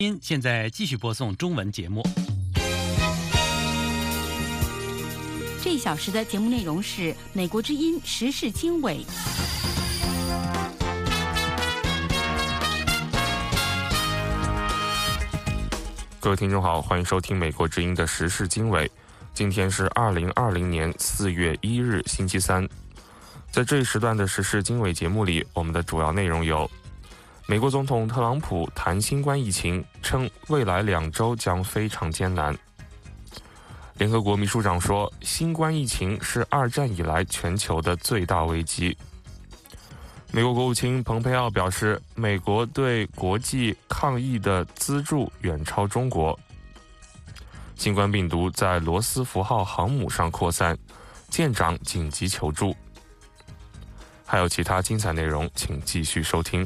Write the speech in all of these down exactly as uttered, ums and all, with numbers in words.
您现在继续播送中文节目。 这一小时的节目内容是美国之音时事经纬。 各位听众好，欢迎收听美国之音的时事经纬。今天是二零二零年四月一日星期三。在这一时段的时事经纬节目里，我们的主要内容有：美国总统特朗普谈新冠疫情，称未来两周将非常艰难。联合国秘书长说，新冠疫情是二战以来全球的最大危机。美国国务卿蓬佩奥表示，美国对国际抗疫的资助远超中国。新冠病毒在罗斯福号航母上扩散，舰长紧急求助。还有其他精彩内容，请继续收听。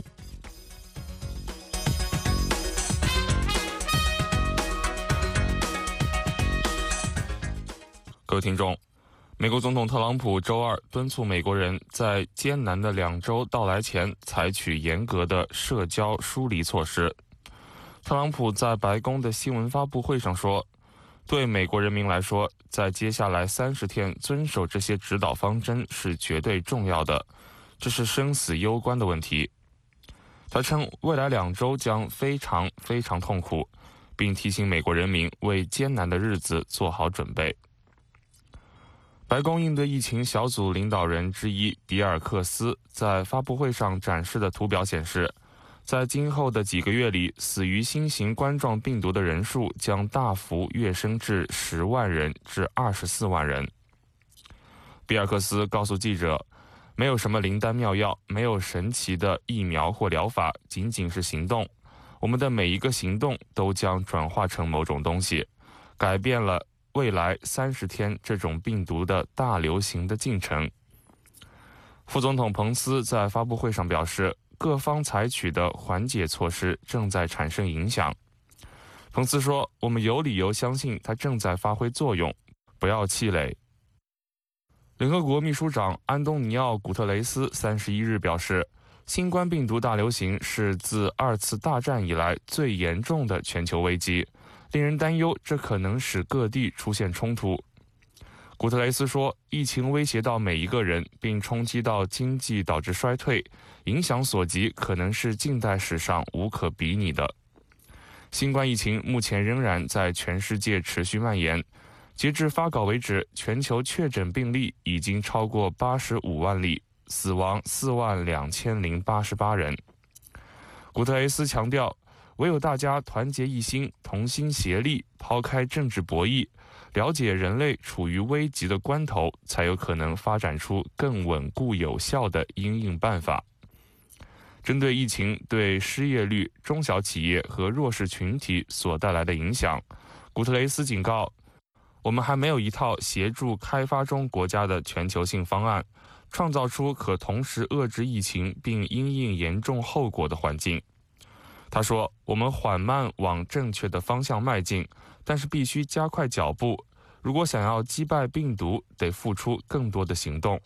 各位听众，美国总统特朗普周二敦促美国人在艰难的两周到来前采取严格的社交疏离措施。特朗普在白宫的新闻发布会上说，对美国人民来说，在接下来三十天遵守这些指导方针是绝对重要的，这是生死攸关的问题。他称未来两周将非常非常痛苦，并提醒美国人民为艰难的日子做好准备。白宫应对疫情小组领导人之一比尔克斯在发布会上展示的图表显示，在今后的几个月里，死于新型冠状病毒的人数将大幅跃升至十万人至二十四万人。比尔克斯告诉记者，没有什么灵丹妙药，没有神奇的疫苗或疗法，仅仅是行动。我们的每一个行动都将转化成某种东西，改变了未来三十天这种病毒的大流行的进程。副总统彭斯在发布会上表示，各方采取的缓解措施正在产生影响。彭斯说，我们有理由相信它正在发挥作用，不要气馁。联合国秘书长安东尼奥·古特雷斯三十一日表示，新冠病毒大流行是自二次大战以来最严重的全球危机，令人担忧这可能使各地出现冲突。古特雷斯说，疫情威胁到每一个人，并冲击到经济，导致衰退，影响所及可能是近代史上无可比拟的。新冠疫情目前仍然在全世界持续蔓延，截至发稿为止，全球确诊病例已经超过八十五万例，死亡四万两千零八十八人。古特雷斯强调，唯有大家团结一心，同心协力，抛开政治博弈，了解人类处于危急的关头，才有可能发展出更稳固有效的因应办法。针对疫情对失业率、中小企业和弱势群体所带来的影响，古特雷斯警告，我们还没有一套协助开发中国家的全球性方案，创造出可同时遏制疫情并因应严重后果的环境。他说，我们缓慢往正确的方向迈进，但是必须加快脚步。如果想要击败病毒，得付出更多的行动。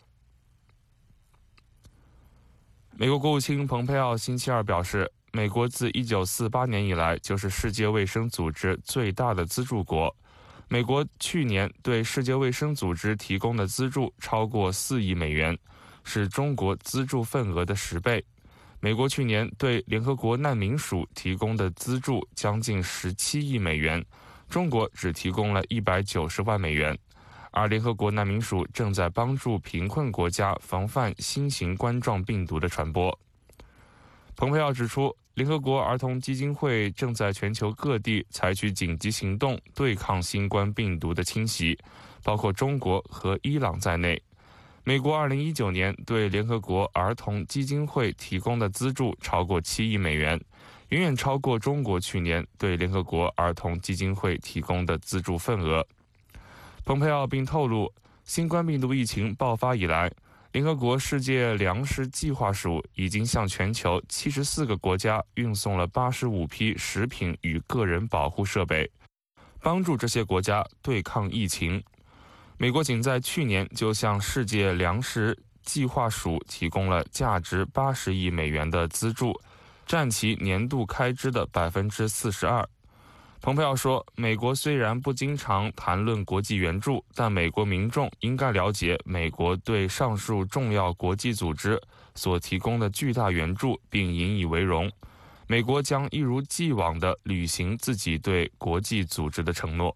美国国务卿蓬佩奥星期二表示，美国自一九四八年以来就是世界卫生组织最大的资助国。美国去年对世界卫生组织提供的资助超过四亿美元，是中国资助份额的十倍。美国去年对联合国难民署提供的资助将近十七亿美元，中国只提供了一百九十万美元，而联合国难民署正在帮助贫困国家防范新型冠状病毒的传播。蓬佩奥指出，联合国儿童基金会正在全球各地采取紧急行动对抗新冠病毒的侵袭，包括中国和伊朗在内。美国二零一九年对联合国儿童基金会提供的资助超过七亿美元，远远超过中国去年对联合国儿童基金会提供的资助份额。蓬佩奥并透露，新冠病毒疫情爆发以来，联合国世界粮食计划署已经向全球七十四个国家运送了八十五批食品与个人保护设备，帮助这些国家对抗疫情。美国仅在去年就向世界粮食计划署提供了价值八十亿美元的资助， 占其年度开支的百分之四十二。蓬佩奥说，美国虽然不经常谈论国际援助，但美国民众应该了解美国对上述重要国际组织所提供的巨大援助，并引以为荣。美国将一如既往地履行自己对国际组织的承诺。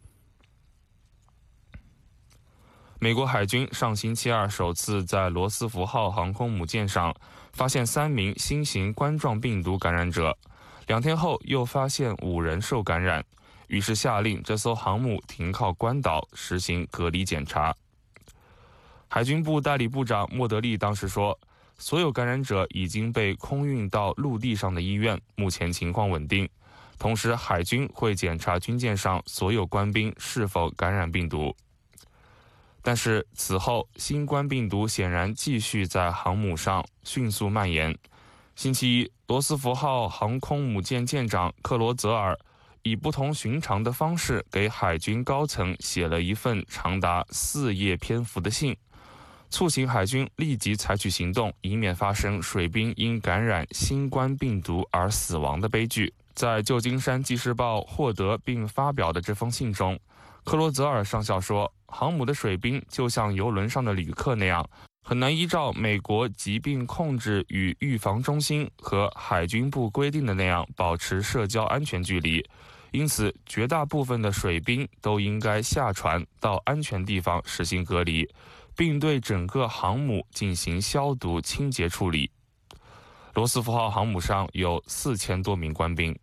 美国海军上星期二首次在罗斯福号航空母舰上发现三名新型冠状病毒感染者，两天后又发现五人受感染，于是下令这艘航母停靠关岛实行隔离检查。海军部代理部长莫德利当时说，所有感染者已经被空运到陆地上的医院，目前情况稳定。同时，海军会检查军舰上所有官兵是否感染病毒。但是此后，新冠病毒显然继续在航母上迅速蔓延。星期一，罗斯福号航空母舰舰长克罗泽尔以不同寻常的方式给海军高层写了一份长达四页篇幅的信，促请海军立即采取行动，以免发生水兵因感染新冠病毒而死亡的悲剧。在旧金山纪事报获得并发表的这封信中，克罗泽尔上校说，航母的水兵就像邮轮上的旅客那样，很难依照美国疾病控制与预防中心和海军部规定的那样保持社交安全距离，因此绝大部分的水兵都应该下船到安全地方实行隔离，并对整个航母进行消毒清洁处理。罗斯福号航母上有四千多名官兵。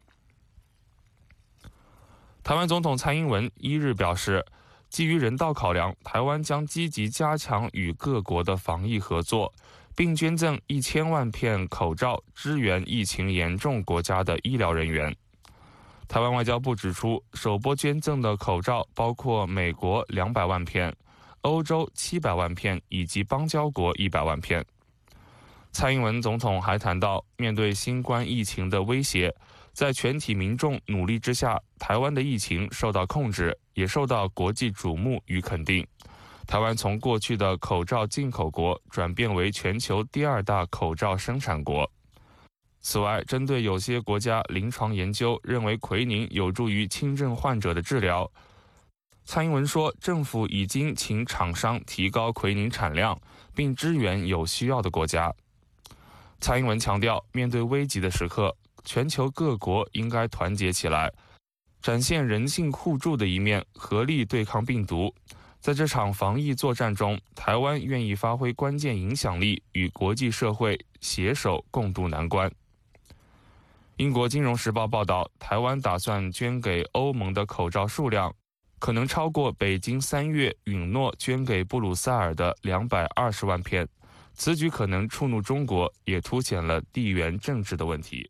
台湾总统蔡英文一日表示，基于人道考量，台湾将积极加强与各国的防疫合作，并捐赠一千万片口罩支援疫情严重国家的医疗人员。台湾外交部指出，首波捐赠的口罩包括美国两百万片、欧洲七百万片以及邦交国一百万片。蔡英文总统还谈到，面对新冠疫情的威胁，在全体民众努力之下，台湾的疫情受到控制，也受到国际瞩目与肯定。台湾从过去的口罩进口国转变为全球第二大口罩生产国。此外，针对有些国家临床研究认为奎宁有助于轻症患者的治疗，蔡英文说，政府已经请厂商提高奎宁产量，并支援有需要的国家。蔡英文强调，面对危急的时刻，全球各国应该团结起来，展现人性互助的一面，合力对抗病毒。在这场防疫作战中，台湾愿意发挥关键影响力，与国际社会携手共度难关。英国金融时报报道，台湾打算捐给欧盟的口罩数量可能超过北京三月允诺捐给布鲁塞尔的两百二十万片。此举可能触怒中国，也凸显了地缘政治的问题。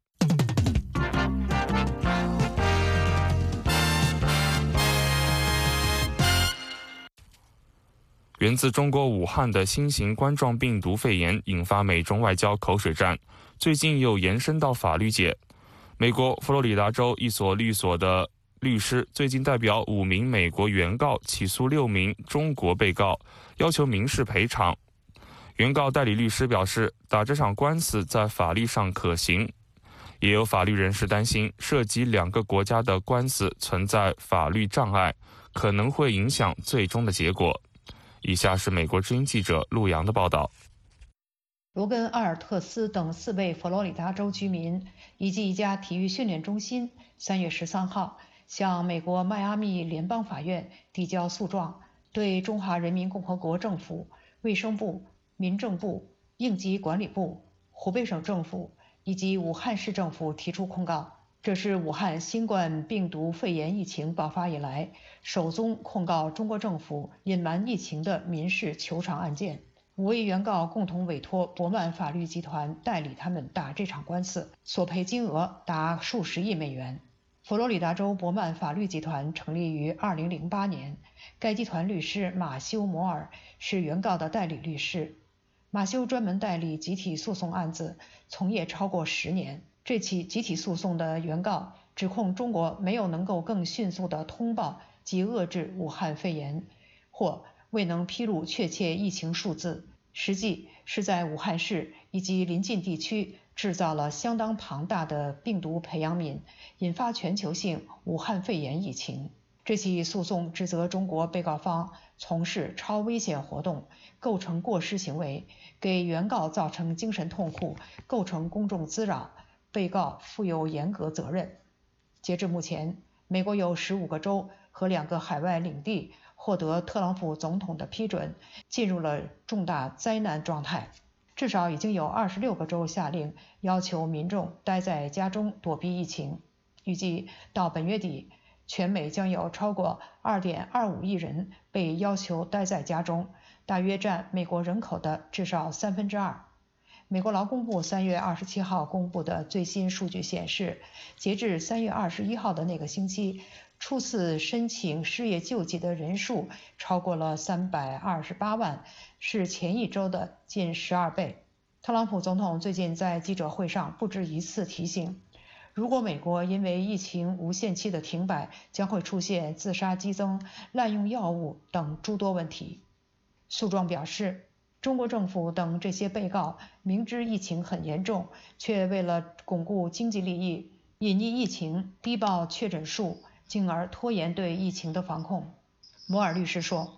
源自中国武汉的新型冠状病毒肺炎引发美中外交口水战，最近又延伸到法律界。美国佛罗里达州一所律所的律师最近代表五名美国原告起诉六名中国被告，要求民事赔偿。原告代理律师表示，打这场官司在法律上可行。也有法律人士担心，涉及两个国家的官司存在法律障碍，可能会影响最终的结果。以下是美国之音记者陆洋的报道。 罗根·阿尔特斯等四位佛罗里达州居民以及一家体育训练中心三月十三号向美国迈阿密联邦法院递交诉状，对中华人民共和国政府、卫生部、民政部、应急管理部、湖北省政府以及武汉市政府提出控告。这是武汉新冠病毒肺炎疫情爆发以来首宗控告中国政府隐瞒疫情的民事求偿案件。五位原告共同委托博曼法律集团代理他们打这场官司，索赔金额达数十亿美元。佛罗里达州博曼法律集团成立于二零零八年，该集团律师马修·摩尔是原告的代理律师。马修专门代理集体诉讼案子，从业超过十年。这起集体诉讼的原告指控中国没有能够更迅速地通报及遏制武汉肺炎，或未能披露确切疫情数字，实际是在武汉市以及邻近地区制造了相当庞大的病毒培养皿，引发全球性武汉肺炎疫情。这起诉讼指责中国被告方从事超危险活动，构成过失行为，给原告造成精神痛苦，构成公众滋扰，被告负有严格责任。截至目前，美国有十五个州和两个海外领地获得特朗普总统的批准，进入了重大灾难状态。至少已经有二十六个州下令要求民众待在家中躲避疫情。预计到本月底，全美将有超过 二点二五亿人被要求待在家中，大约占美国人口的至少三分之二。美国劳工部三月二十七号公布的最新数据显示，截至三月二十一号的那个星期，初次申请失业救济的人数超过了三百二十八万，是前一周的近十二倍。特朗普总统最近在记者会上不止一次提醒，如果美国因为疫情无限期的停摆，将会出现自杀激增、滥用药物等诸多问题。诉状表示，中国政府等这些被告明知疫情很严重，却为了巩固经济利益，隐匿疫情，低报确诊数，进而拖延对疫情的防控。摩尔律师说，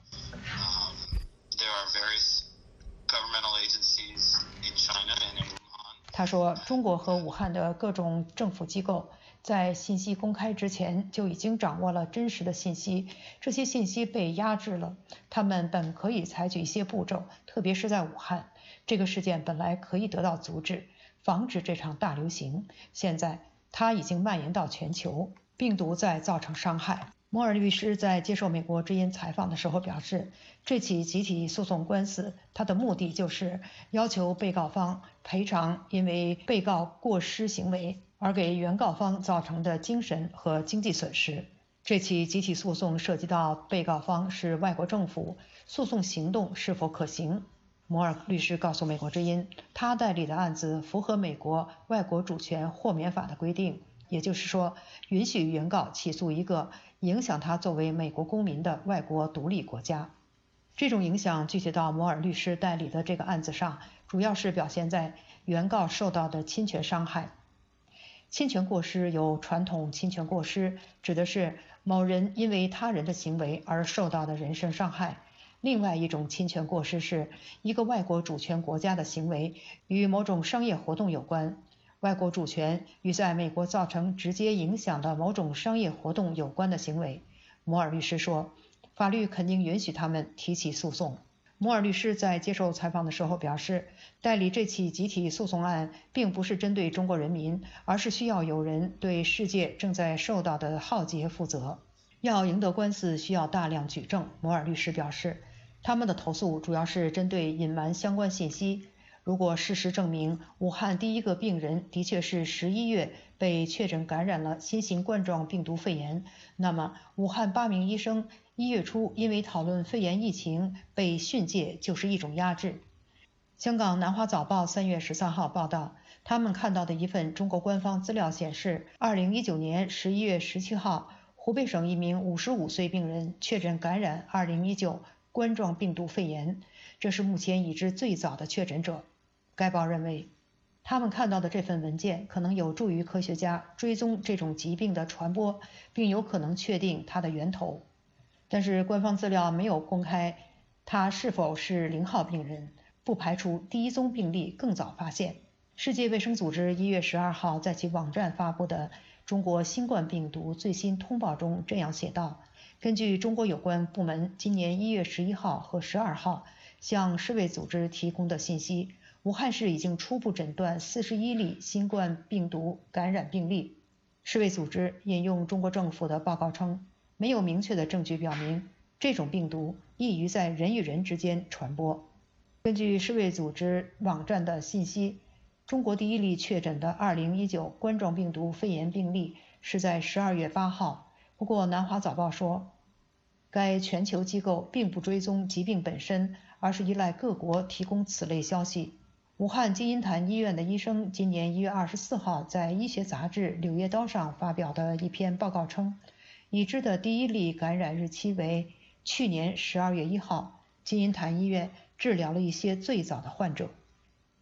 他说，中国和武汉的各种政府机构在信息公开之前就已经掌握了真实的信息，这些信息被压制了，他们本可以采取一些步骤，特别是在武汉，这个事件本来可以得到阻止，防止这场大流行，现在它已经蔓延到全球，病毒在造成伤害。摩尔律师在接受美国之音采访的时候表示，这起集体诉讼官司，它的目的就是要求被告方赔偿因为被告过失行为而给原告方造成的精神和经济损失。这起集体诉讼涉及到被告方是外国政府，诉讼行动是否可行。摩尔律师告诉美国之音，他代理的案子符合美国外国主权豁免法的规定，也就是说，允许原告起诉一个影响他作为美国公民的外国独立国家。这种影响具体到摩尔律师代理的这个案子上，主要是表现在原告受到的侵权伤害。侵权过失有传统侵权过失，指的是某人因为他人的行为而受到的人身伤害。另外一种侵权过失是一个外国主权国家的行为与某种商业活动有关，外国主权与在美国造成直接影响的某种商业活动有关的行为。摩尔律师说，法律肯定允许他们提起诉讼。摩尔律师在接受采访的时候表示，代理这起集体诉讼案并不是针对中国人民，而是需要有人对世界正在受到的浩劫负责。要赢得官司需要大量举证。摩尔律师表示，他们的投诉主要是针对隐瞒相关信息。如果事实证明武汉第一个病人的确是十一月被确诊感染了新型冠状病毒肺炎，那么武汉八名医生一月初因为讨论肺炎疫情被训诫就是一种压制。香港南华早报三月十三号报道，他们看到的一份中国官方资料显示，二零一九年十一月十七号，湖北省一名五十五岁病人确诊感染二零一九冠状病毒肺炎，这是目前已知最早的确诊者。该报认为，他们看到的这份文件可能有助于科学家追踪这种疾病的传播，并有可能确定它的源头。但是官方资料没有公开他是否是零号病人，不排除第一宗病例更早发现。世界卫生组织一月十二号在其网站发布的中国新冠病毒最新通报中这样写道，根据中国有关部门今年一月十一号和十二号向世卫组织提供的信息，武汉市已经初步诊断四十一例新冠病毒感染病例。世卫组织引用中国政府的报告称，没有明确的证据表明这种病毒易于在人与人之间传播。根据世卫组织网站的信息，中国第一例确诊的二零一九冠状病毒肺炎病例是在十二月八号。不过南华早报说，该全球机构并不追踪疾病本身，而是依赖各国提供此类消息。武汉金银潭医院的医生今年一月二十四号在医学杂志《柳叶刀》上发表的一篇报告称，已知的第一例感染日期为去年十二月一号，金银潭医院治疗了一些最早的患者。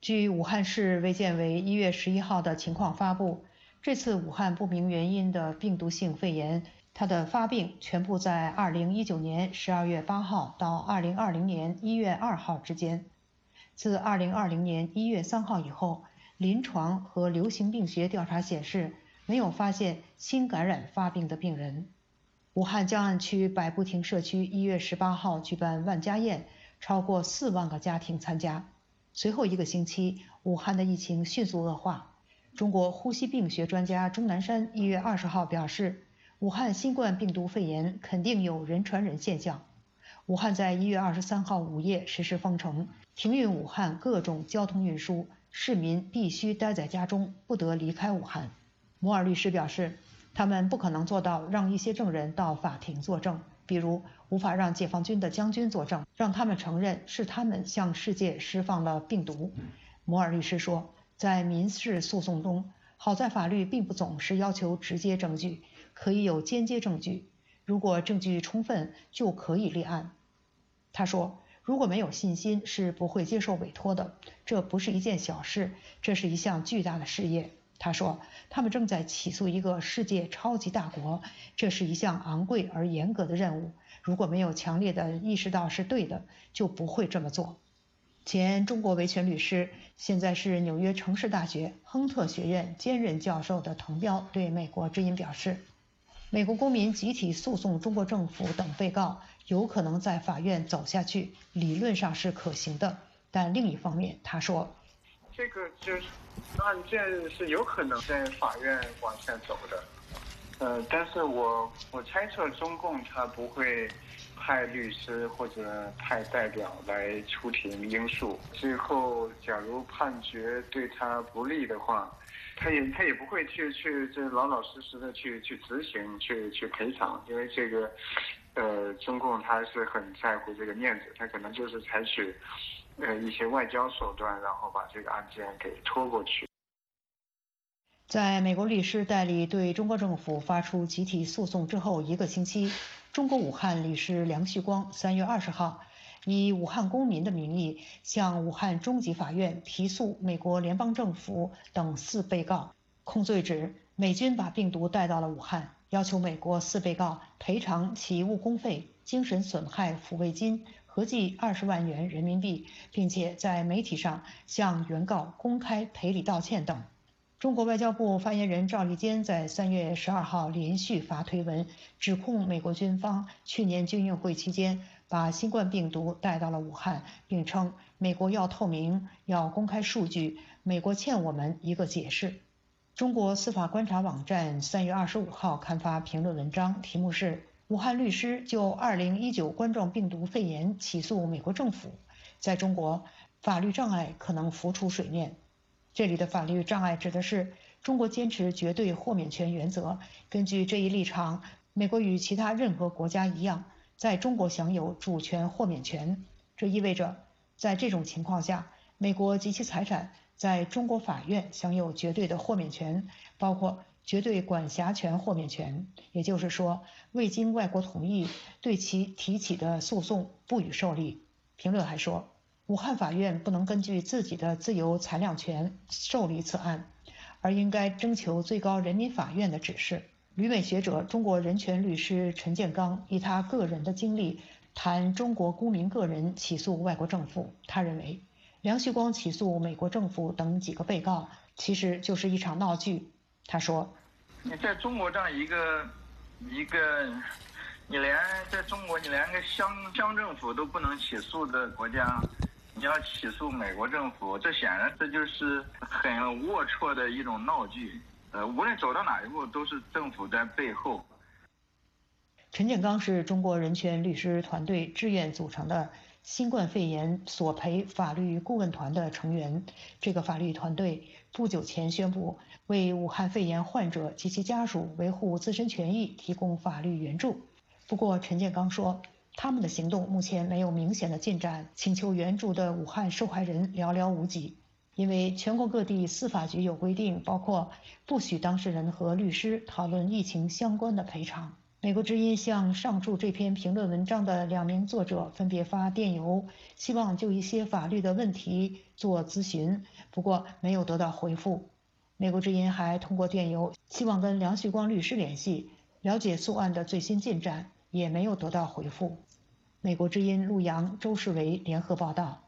据武汉市卫健委一月十一号的情况发布，这次武汉不明原因的病毒性肺炎，它的发病全部在二零一九年十二月八号到二零二零年一月二号之间。自二零二零年一月三号以后，临床和流行病学调查显示，没有发现新感染发病的病人。武汉江岸区百步亭社区一月十八号举办万家宴，超过四万个家庭参加。随后一个星期，武汉的疫情迅速恶化。中国呼吸病学专家钟南山一月二十号表示，武汉新冠病毒肺炎肯定有人传人现象。武汉在一月二十三号午夜实施封城，停运武汉各种交通运输，市民必须待在家中，不得离开武汉。摩尔律师表示，他们不可能做到让一些证人到法庭作证，比如无法让解放军的将军作证，让他们承认是他们向世界释放了病毒。摩尔律师说，在民事诉讼中，好在法律并不总是要求直接证据，可以有间接证据，如果证据充分就可以立案。他说，如果没有信心是不会接受委托的，这不是一件小事，这是一项巨大的事业。他说，他们正在起诉一个世界超级大国，这是一项昂贵而严格的任务，如果没有强烈的意识到是对的，就不会这么做。前中国维权律师，现在是纽约城市大学亨特学院兼任教授的滕彪对美国之音表示，美国公民集体诉讼中国政府等被告有可能在法院走下去，理论上是可行的，但另一方面他说， 这个就是案件是有可能在法院往下走的，呃，但是我我猜测中共他不会派律师或者派代表来出庭应诉，最后假如判决对他不利的话，他也他也不会去去这老老实实的去去执行去去赔偿，因为这个呃中共他是很在乎这个面子，他可能就是采取呃一些外交手段，然后把这个案件给拖过去。 在美国律师代理对中国政府发出集体诉讼之后一个星期，中国武汉律师梁旭光三月二十号以武汉公民的名义向武汉中级法院提诉美国联邦政府等四被告，控罪指美军把病毒带到了武汉，要求美国四被告赔偿其误工费、精神损害抚慰金合计二十万元人民币，并且在媒体上向原告公开赔礼道歉等。中国外交部发言人赵立坚在三月十二号连续发推文，指控美国军方去年军运会期间把新冠病毒带到了武汉，并称美国要透明，要公开数据，美国欠我们一个解释。中国司法观察网站三月二十五号刊发评论文章，题目是武汉律师就二零一九冠状病毒肺炎起诉美国政府，在中国法律障碍可能浮出水面。这里的法律障碍指的是中国坚持绝对豁免权原则，根据这一立场，美国与其他任何国家一样，在中国享有主权豁免权。这意味着在这种情况下，美国及其财产在中国法院享有绝对的豁免权，包括绝对管辖权豁免权，也就是说，未经外国同意对其提起的诉讼不予受理。评论还说，武汉法院不能根据自己的自由裁量权受理此案，而应该征求最高人民法院的指示。旅美学者、中国人权律师陈建刚以他个人的经历谈中国公民个人起诉外国政府。他认为，梁旭光起诉美国政府等几个被告，其实就是一场闹剧。他说， 你在中国这样一个一个你连在中国你连个乡乡政府都不能起诉的国家，你要起诉美国政府，这显然这就是很龌龊的一种闹剧。呃，无论走到哪一步，都是政府在背后。 陈建刚是中国人权律师团队志愿组成的新冠肺炎索赔法律顾问团的成员。这个法律团队不久前宣布为武汉肺炎患者及其家属维护自身权益提供法律援助。不过陈建刚说，他们的行动目前没有明显的进展，请求援助的武汉受害人寥寥无几。因为全国各地司法局有规定，包括不许当事人和律师讨论疫情相关的赔偿。 美国之音向上述这篇评论文章的两名作者分别发电邮，希望就一些法律的问题做咨询，不过没有得到回复。美国之音还通过电邮希望跟梁旭光律师联系，了解诉案的最新进展，也没有得到回复。美国之音陆阳、周世维联合报道。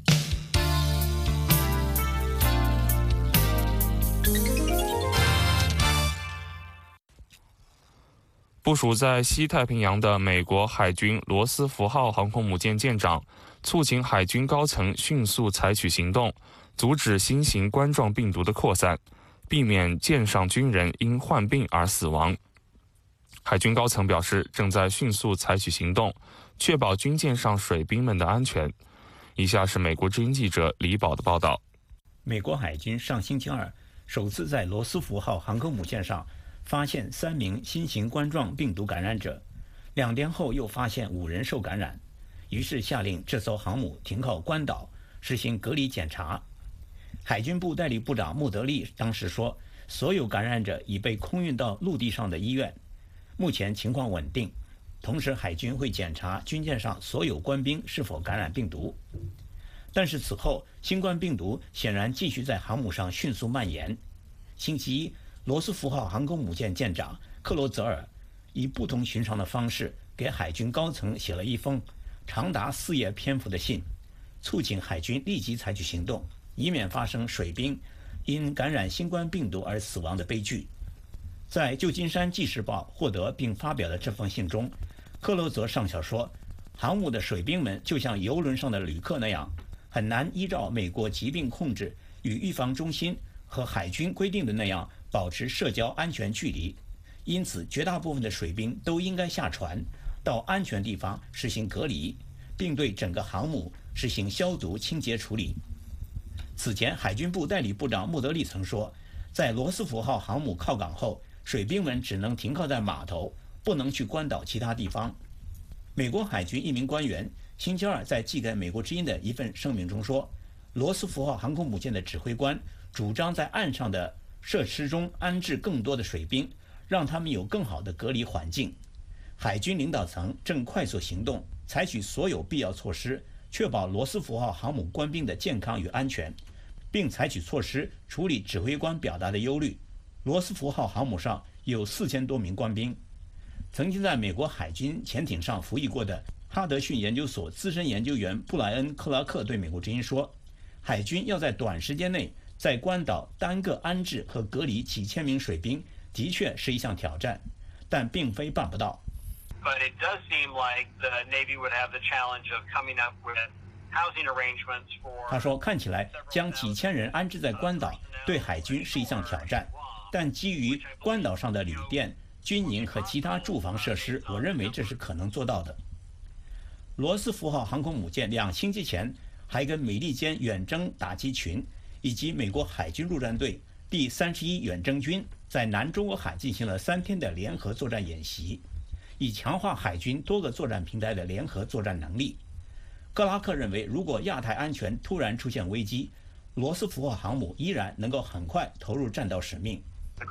部署在西太平洋的美国海军罗斯福号航空母舰舰长促请海军高层迅速采取行动，阻止新型冠状病毒的扩散，避免舰上军人因患病而死亡。海军高层表示，正在迅速采取行动，确保军舰上水兵们的安全。以下是美国之音记者李宝的报道。 美国海军上星期二首次在罗斯福号航空母舰上发现三名新型冠状病毒感染者，两天后又发现五人受感染，于是下令这艘航母停靠关岛，实行隔离检查。海军部代理部长穆德利当时说，所有感染者已被空运到陆地上的医院，目前情况稳定。同时，海军会检查军舰上所有官兵是否感染病毒。但是此后，新冠病毒显然继续在航母上迅速蔓延。星期一，罗斯福号航空母舰舰长克罗泽尔以不同寻常的方式给海军高层写了一封长达四页篇幅的信，促请海军立即采取行动，以免发生水兵因感染新冠病毒而死亡的悲剧。在旧金山纪事报获得并发表的这封信中，克罗泽上校说，航母的水兵们就像邮轮上的旅客那样，很难依照美国疾病控制与预防中心和海军规定的那样保持社交安全距离，因此绝大部分的水兵都应该下船到安全地方实行隔离，并对整个航母实行消毒清洁处理。此前，海军部代理部长穆德利曾说，在罗斯福号航母靠港后，水兵们只能停靠在码头，不能去关岛其他地方。美国海军一名官员星期二在寄给美国之音的一份声明中说，罗斯福号航空母舰的指挥官主张在岸上的设施中安置更多的水兵，让他们有更好的隔离环境。海军领导层正快速行动，采取所有必要措施，确保罗斯福号航母官兵的健康与安全，并采取措施处理指挥官表达的忧虑。罗斯福号航母上有四千多名官兵。曾经在美国海军潜艇上服役过的哈德逊研究所资深研究员布莱恩·克拉克对美国之音说，海军要在短时间内在关岛单个安置和隔离几千名水兵，的确是一项挑战，但并非办不到。 But it does seem like the Navy would have the challenge of coming up with housing arrangements for. 他说，看起来将几千人安置在关岛对海军是一项挑战，但基于关岛上的旅店、军营和其他住房设施，我认为这是可能做到的。罗斯福号航空母舰两星期前还跟美利坚远征打击群以及美国海军陆战队第三十一远征军在南中国海进行了三天的联合作战演习，以强化海军多个作战平台的联合作战能力。克拉克认为，如果亚太安全突然出现危机，罗斯福号航母依然能够很快投入战斗使命。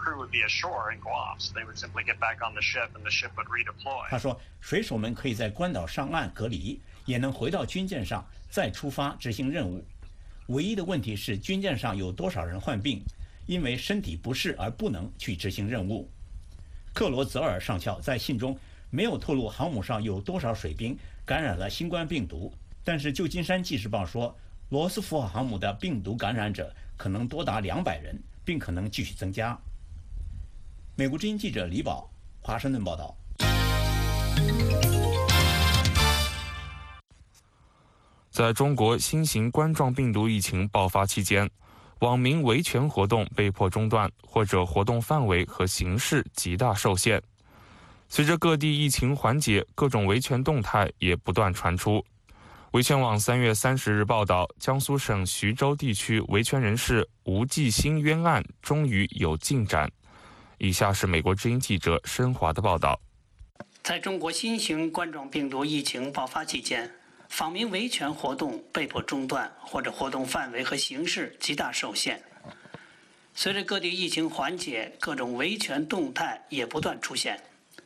他说，水手们可以在关岛上岸隔离，也能回到军舰上再出发执行任务。唯一的问题是军舰上有多少人患病，因为身体不适而不能去执行任务。克罗泽尔上校在信中没有透露航母上有多少水兵感染了新冠病毒，但是旧金山纪事报说，罗斯福号航母的病毒感染者可能多达两百人，并可能继续增加。美国之音记者李宝，华盛顿报道。 在中国新型冠状病毒疫情爆发期间，网民维权活动被迫中断，或者活动范围和形式极大受限。随着各地疫情缓解，各种维权动态也不断传出。维权网三月三十日报道，江苏省徐州地区维权人士吴继兴冤案终于有进展。以下是美国之音记者申华的报道。 在中国新型冠状病毒疫情爆发期间，访民维权活动被迫中断，或者活动范围和形式极大受限。随着各地疫情缓解，各种维权动态也不断出现。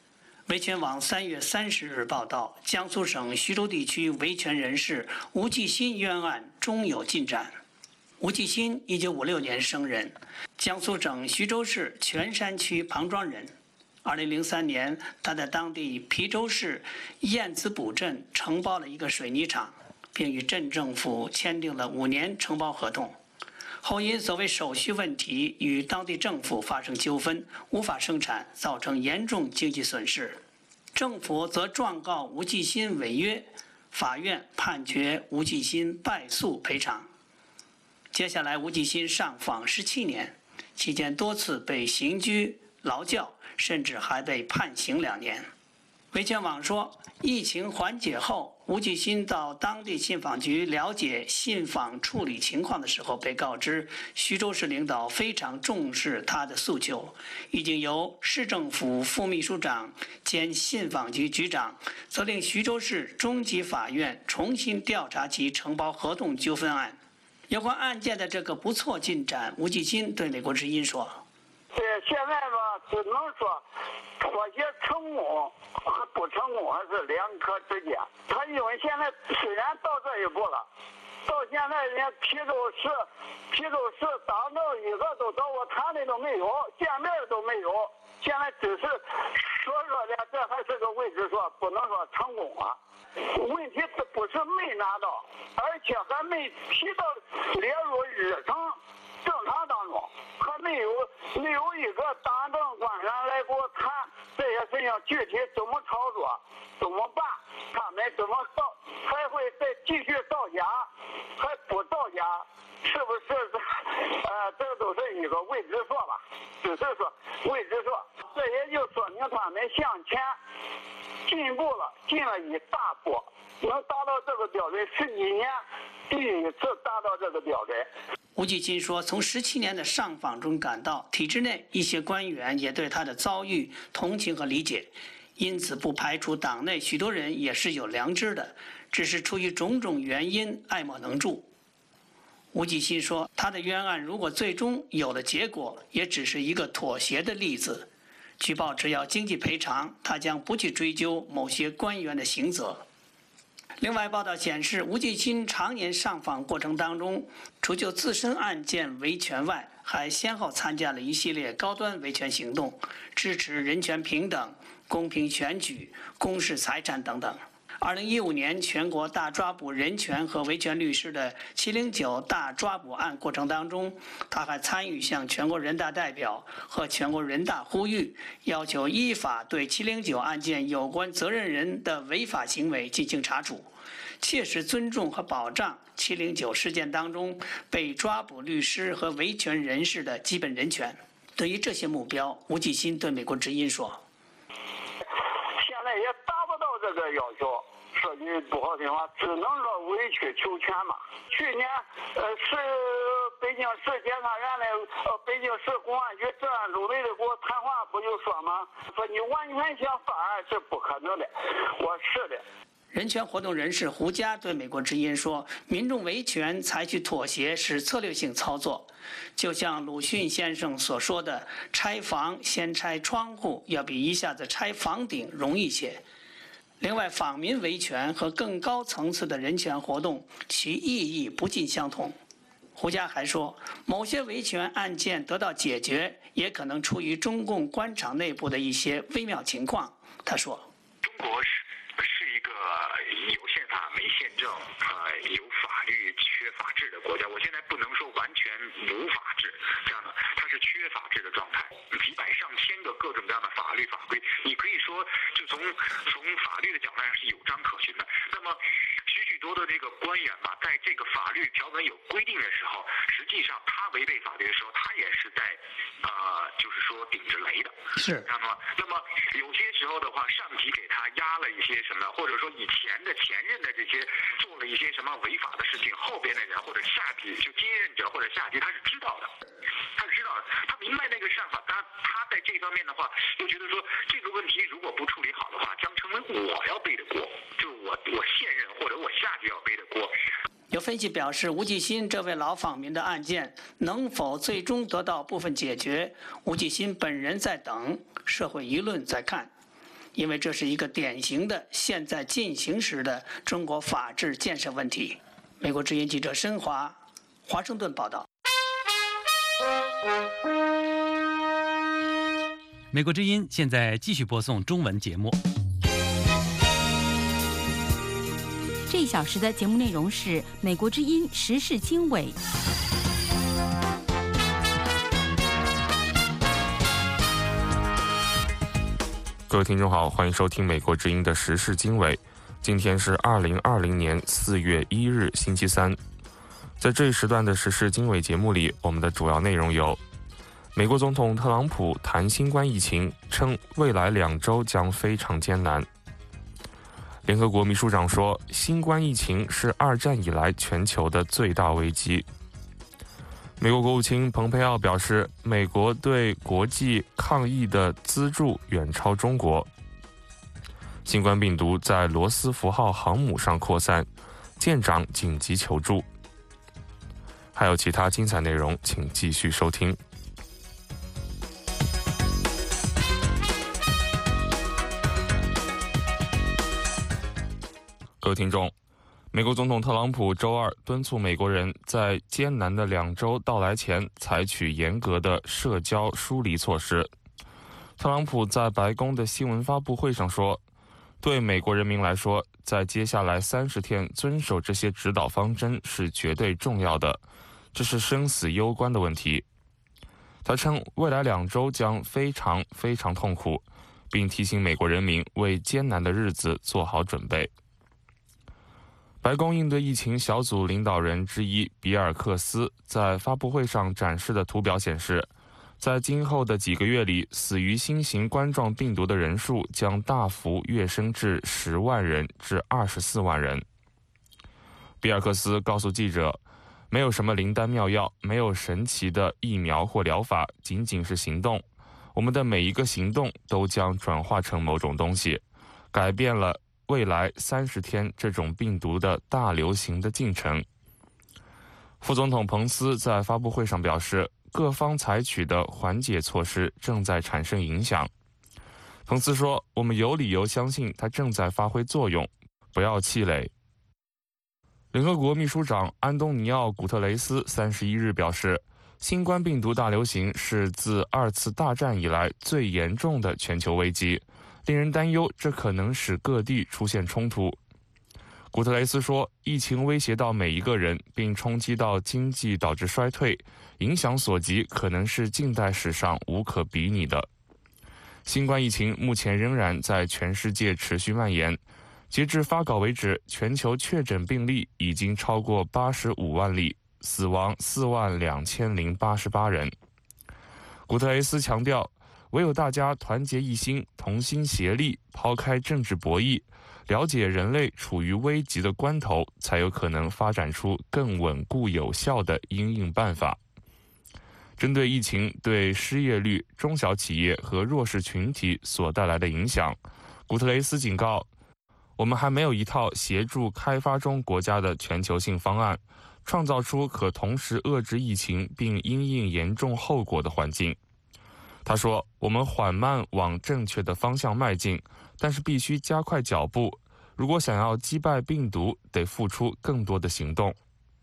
维权网三月三十日报道，江苏省徐州地区维权人士吴继新冤案终有进展。吴继新一九五六年生人，江苏省徐州市泉山区庞庄人。二零零三年，他在当地邳州市燕子堡镇承包了一个水泥厂，并与镇政府签订了五年承包合同。后因所谓手续问题与当地政府发生纠纷，无法生产，造成严重经济损失。政府则状告吴继新违约，法院判决吴继新败诉赔偿。接下来，吴继新上访十七年，期间多次被刑拘、劳教，甚至还被判刑两年。维权网说，疫情缓解后，吴继新到当地信访局了解信访处理情况的时候，被告知徐州市领导非常重视他的诉求，已经由市政府副秘书长兼信访局局长责令徐州市中级法院重新调查其承包合同纠纷案。有关案件的这个不错进展，吴继新对美国之音说：“ 对，现在吧，只能说妥协成功和不成功还是两可之间。他因为现在虽然到这一步了，到现在连邳州市、邳州市党政一个都找我谈的都没有，见面都没有。现在只是说说的，这还是个未知数，不能说成功了。问题不是没拿到，而且还没提到列入日程正常当中，还没有没有一个党政官员来给我谈这些事情具体怎么操作，怎么办，他们怎么造，还会再继续造假，还不造假，是不是？呃，这都是一个未知数吧，只是说未知数，这也就说明他们向前进步了，进了一大步，能达到这个标准，十几年第一次达到这个标准。 吴继新说，从十七年的上访中感到，体制内一些官员也对他的遭遇同情和理解，因此不排除党内许多人也是有良知的，只是出于种种原因爱莫能助。吴继新说，他的冤案如果最终有了结果，也只是一个妥协的例子。据报，只要经济赔偿，他将不去追究某些官员的刑责。另外，报道显示，吴继新常年上访过程当中，除就自身案件维权外，还先后参加了一系列高端维权行动，支持人权平等、公平选举、公示财产等等。二零一五年全国大抓捕人权和维权律师的七零九大抓捕案过程当中，他还参与向全国人大代表和全国人大呼吁，要求依法对七零九案件有关责任人的违法行为进行查处，切实尊重和保障七零九事件当中被抓捕律师和维权人士的基本人权。对于这些目标，吴继新对美国之音说：“ 现在也达不到这个要求。”说句不好听话，只能说委曲求全嘛。去年，呃，市北京市检察院的呃北京市公安局治安主任的给我谈话，不就说吗？说你完全想翻案是不可能的。我是的。 人权活动人士胡佳对美国之音说：“民众维权采取妥协是策略性操作，就像鲁迅先生所说的，拆房先拆窗户，要比一下子拆房顶容易些。”另外，访民维权和更高层次的人权活动，其意义不尽相同。胡佳还说，某些维权案件得到解决，也可能出于中共官场内部的一些微妙情况。他说：“ 中国是是一个有宪法没宪政，呃，有法律缺法治的国家。我现在不能说完全无法治，这样的，它是缺法治的状态，几百上千个各种各样的法律法规，你可以说就从从法律的角度上是有章可循的。那么许许多多这个官员吧，在这个法律条文有规定的时候，实际上他违背法律的时候，他也是在呃，就是说顶着雷的， 是这样的话。那么有些时候的话，上级给他压了一些什么，或者说以前的前任的这些做了一些什么违法的事情，后边的人或者下级就接任者或者下级他是知道的，他是知道的，他明白那个上法，他他在这方面的话，就觉得说这个问题如果不处理好的话，将成为我要背的锅，就我我现任或者我下级要背的锅。 有分析表示，吴继新这位老访民的案件能否最终得到部分解决，吴继新本人在等，社会舆论在看。 因为这是一个典型的现在进行时的中国法治建设问题。美国之音记者申华，华盛顿报道。 美国之音现在继续播送中文节目。 这一小时的节目内容是美国之音时事经纬。 各位听众好，欢迎收听美国之音的时事经纬。今天是二零二零年四月一日星期三。在这一时段的时事经纬节目里，我们的主要内容有：美国总统特朗普谈新冠疫情，称未来两周将非常艰难。联合国秘书长说，新冠疫情是二战以来全球的最大危机。美国国务卿蓬佩奥表示，美国对国际抗疫的资助远超中国。新冠病毒在罗斯福号航母上扩散，舰长紧急求助。还有其他精彩内容，请继续收听。各位听众，美国总统特朗普周二敦促美国人在艰难的两周到来前采取严格的社交疏离措施。特朗普在白宫的新闻发布会上说，对美国人民来说，在接下来三十天遵守这些指导方针是绝对重要的，这是生死攸关的问题。他称未来两周将非常非常痛苦，并提醒美国人民为艰难的日子做好准备。白宫应对疫情小组领导人之一比尔克斯在发布会上展示的图表显示，在今后的几个月里，死于新型冠状病毒的人数将大幅跃升至十万人至二十四万人。比尔克斯告诉记者，没有什么灵丹妙药，没有神奇的疫苗或疗法，仅仅是行动。我们的每一个行动都将转化成某种东西，改变了未来三十天这种病毒的大流行的进程。副总统彭斯在发布会上表示，各方采取的缓解措施正在产生影响。彭斯说，我们有理由相信它正在发挥作用，不要气馁。联合国秘书长安东尼奥·古特雷斯三十一日表示，新冠病毒大流行是自二次大战以来最严重的全球危机，令人担忧这可能使各地出现冲突。古特雷斯说，疫情威胁到每一个人，并冲击到经济，导致衰退，影响所及可能是近代史上无可比拟的。新冠疫情目前仍然在全世界持续蔓延，截至发稿为止，全球确诊病例已经超过八十五万例，死亡四万两千零八十八人。古特雷斯强调，唯有大家团结一心，同心协力，抛开政治博弈，了解人类处于危急的关头，才有可能发展出更稳固有效的因应办法。针对疫情对失业率、中小企业和弱势群体所带来的影响，古特雷斯警告，我们还没有一套协助开发中国家的全球性方案，创造出可同时遏制疫情并因应严重后果的环境。他说，我们缓慢往正确的方向迈进，但是必须加快脚步。如果想要击败病毒，得付出更多的行动。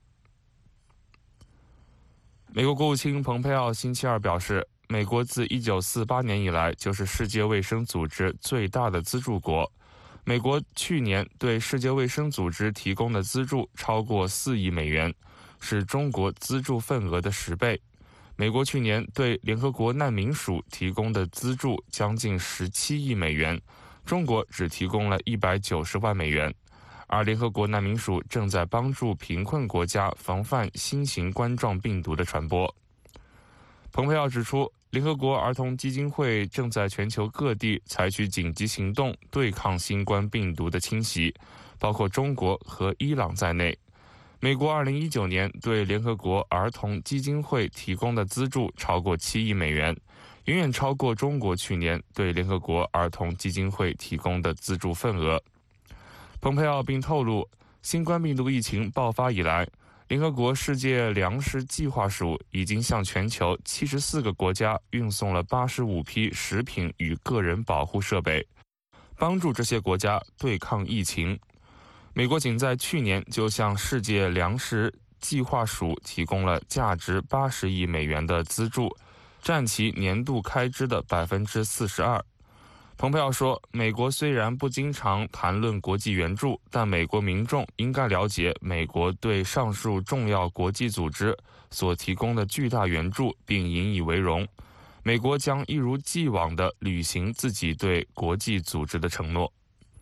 美国国务卿蓬佩奥星期二表示，美国自一九四八年以来就是世界卫生组织最大的资助国。美国去年对世界卫生组织提供的资助超过四亿美元，是中国资助份额的十倍。美国去年对联合国难民署提供的资助将近十七亿美元，中国只提供了一百九十万美元，而联合国难民署正在帮助贫困国家防范新型冠状病毒的传播。蓬佩奥指出，联合国儿童基金会正在全球各地采取紧急行动对抗新冠病毒的侵袭，包括中国和伊朗在内。美国二零一九年对联合国儿童基金会提供的资助超过七亿美元，远远超过中国去年对联合国儿童基金会提供的资助份额。蓬佩奥并透露，新冠病毒疫情爆发以来，联合国世界粮食计划署已经向全球七十四个国家运送了八十五批食品与个人保护设备。 帮助这些国家对抗疫情。美国仅在去年就向世界粮食计划署提供了价值八十亿美元的资助，占其年度开支的百分之四十二。蓬佩奥说，美国虽然不经常谈论国际援助，但美国民众应该了解美国对上述重要国际组织所提供的巨大援助，并引以为荣。美国将一如既往地履行自己对国际组织的承诺。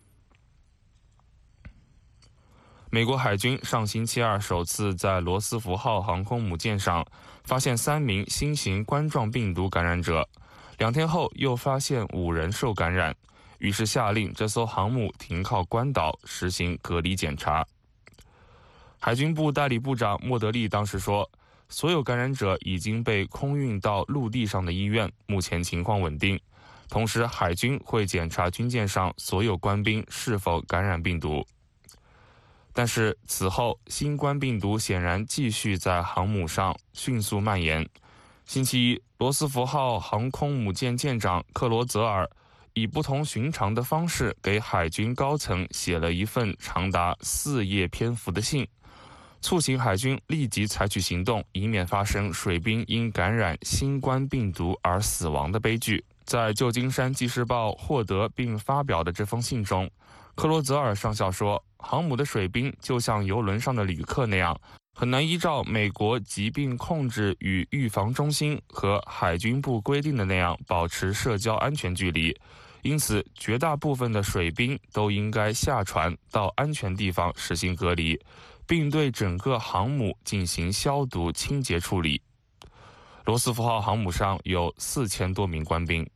美国海军上星期二首次在罗斯福号航空母舰上发现三名新型冠状病毒感染者，两天后又发现五人受感染，于是下令这艘航母停靠关岛实行隔离检查。海军部代理部长莫德利当时说，所有感染者已经被空运到陆地上的医院，目前情况稳定。同时，海军会检查军舰上所有官兵是否感染病毒。但是此后，新冠病毒显然继续在航母上迅速蔓延。星期一，罗斯福号航空母舰舰长克罗泽尔以不同寻常的方式给海军高层写了一份长达四页篇幅的信，促请海军立即采取行动，以免发生水兵因感染新冠病毒而死亡的悲剧。在旧金山纪事报获得并发表的这封信中，克罗泽尔上校说，航母的水兵就像邮轮上的旅客那样，很难依照美国疾病控制与预防中心和海军部规定的那样保持社交安全距离，因此绝大部分的水兵都应该下船到安全地方实行隔离，并对整个航母进行消毒清洁处理。罗斯福号航母上有四千多名官兵。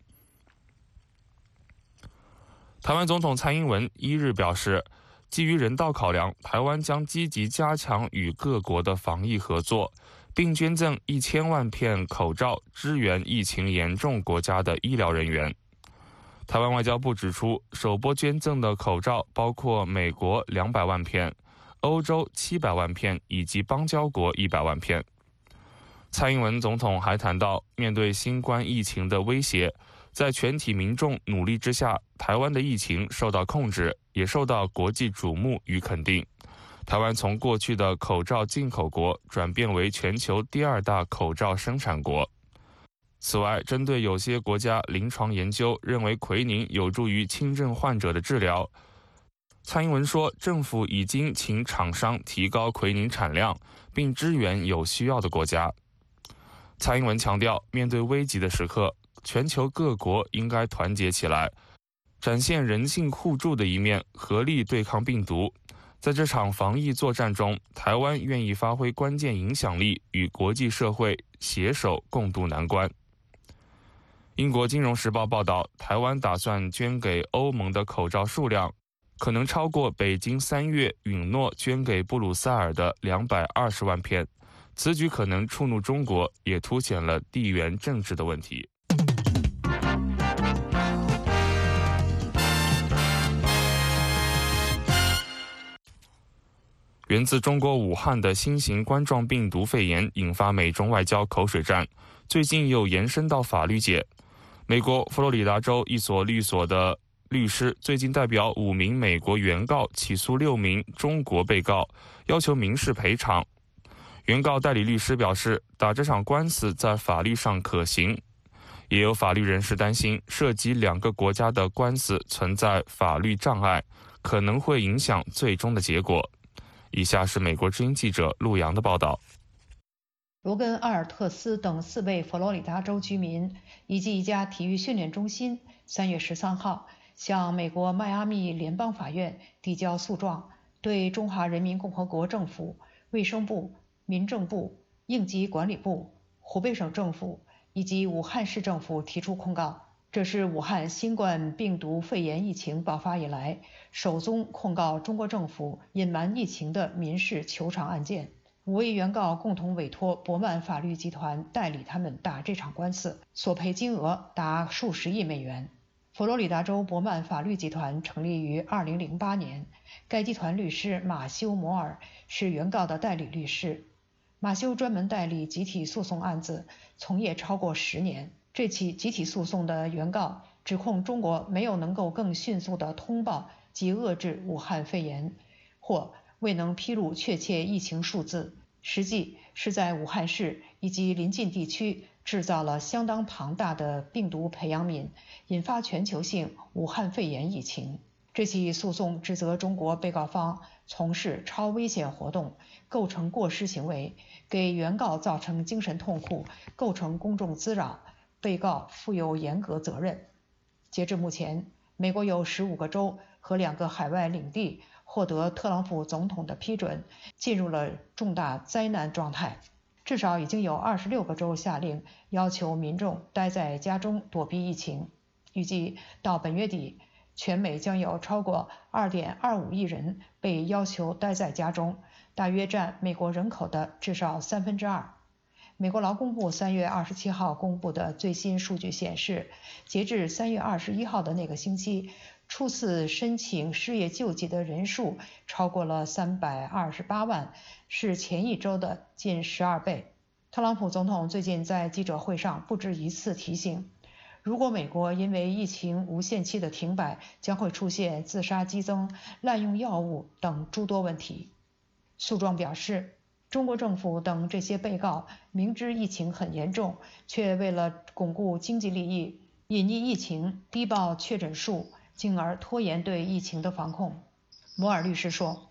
台湾总统蔡英文一日表示，基于人道考量，台湾将积极加强与各国的防疫合作，并捐赠一千万片口罩支援疫情严重国家的医疗人员。台湾外交部指出，首波捐赠的口罩包括美国两百万片、欧洲七百万片以及邦交国一百万片。蔡英文总统还谈到，面对新冠疫情的威胁，在全体民众努力之下，台湾的疫情受到控制，也受到国际瞩目与肯定。台湾从过去的口罩进口国转变为全球第二大口罩生产国。此外，针对有些国家临床研究认为奎宁有助于轻症患者的治疗，蔡英文说，政府已经请厂商提高奎宁产量，并支援有需要的国家。蔡英文强调，面对危急的时刻，全球各国应该团结起来，展现人性互助的一面，合力对抗病毒。在这场防疫作战中，台湾愿意发挥关键影响力，与国际社会携手共度难关。英国金融时报报道，台湾打算捐给欧盟的口罩数量可能超过北京三月允诺捐给布鲁塞尔的两百二十万片。此举可能触怒中国，也凸显了地缘政治的问题。源自中国武汉的新型冠状病毒肺炎引发美中外交口水战，最近又延伸到法律界。美国佛罗里达州一所律所的律师最近代表五名美国原告起诉六名中国被告，要求民事赔偿。原告代理律师表示，打这场官司在法律上可行。也有法律人士担心，涉及两个国家的官司存在法律障碍，可能会影响最终的结果。以下是美国之音记者陆洋的报道。 罗根·阿尔特斯等四位佛罗里达州居民以及一家体育训练中心三月十三号向美国迈阿密联邦法院递交诉状，对中华人民共和国政府、卫生部、民政部、应急管理部、湖北省政府以及武汉市政府提出控告。这是武汉新冠病毒肺炎疫情爆发以来首宗控告中国政府隐瞒疫情的民事求偿案件。五位原告共同委托博曼法律集团代理他们打这场官司，索赔金额达数十亿美元。佛罗里达州博曼法律集团成立于二零零八年，该集团律师马修·摩尔是原告的代理律师。马修专门代理集体诉讼案子，从业超过十年。这起集体诉讼的原告指控中国没有能够更迅速地通报及遏制武汉肺炎，或未能披露确切疫情数字，实际是在武汉市以及邻近地区制造了相当庞大的病毒培养皿，引发全球性武汉肺炎疫情。这起诉讼指责中国被告方从事超危险活动，构成过失行为，给原告造成精神痛苦，构成公众滋扰，被告负有严格责任。截至目前，美国有十五个州和两个海外领地获得特朗普总统的批准，进入了重大灾难状态。至少已经有二十六个州下令要求民众待在家中躲避疫情。预计到本月底，全美将有超过 二点二五亿人被要求待在家中，大约占美国人口的至少三分之二。美国劳工部三月二十七号公布的最新数据显示，截至三月二十一号的那个星期，初次申请失业救济的人数超过了三百二十八万，是前一周的近十二倍。特朗普总统最近在记者会上不止一次提醒，如果美国因为疫情无限期的停摆，将会出现自杀激增、滥用药物等诸多问题。诉状表示，中国政府等这些被告明知疫情很严重，却为了巩固经济利益，隐匿疫情，低报确诊数，进而拖延对疫情的防控。摩尔律师说，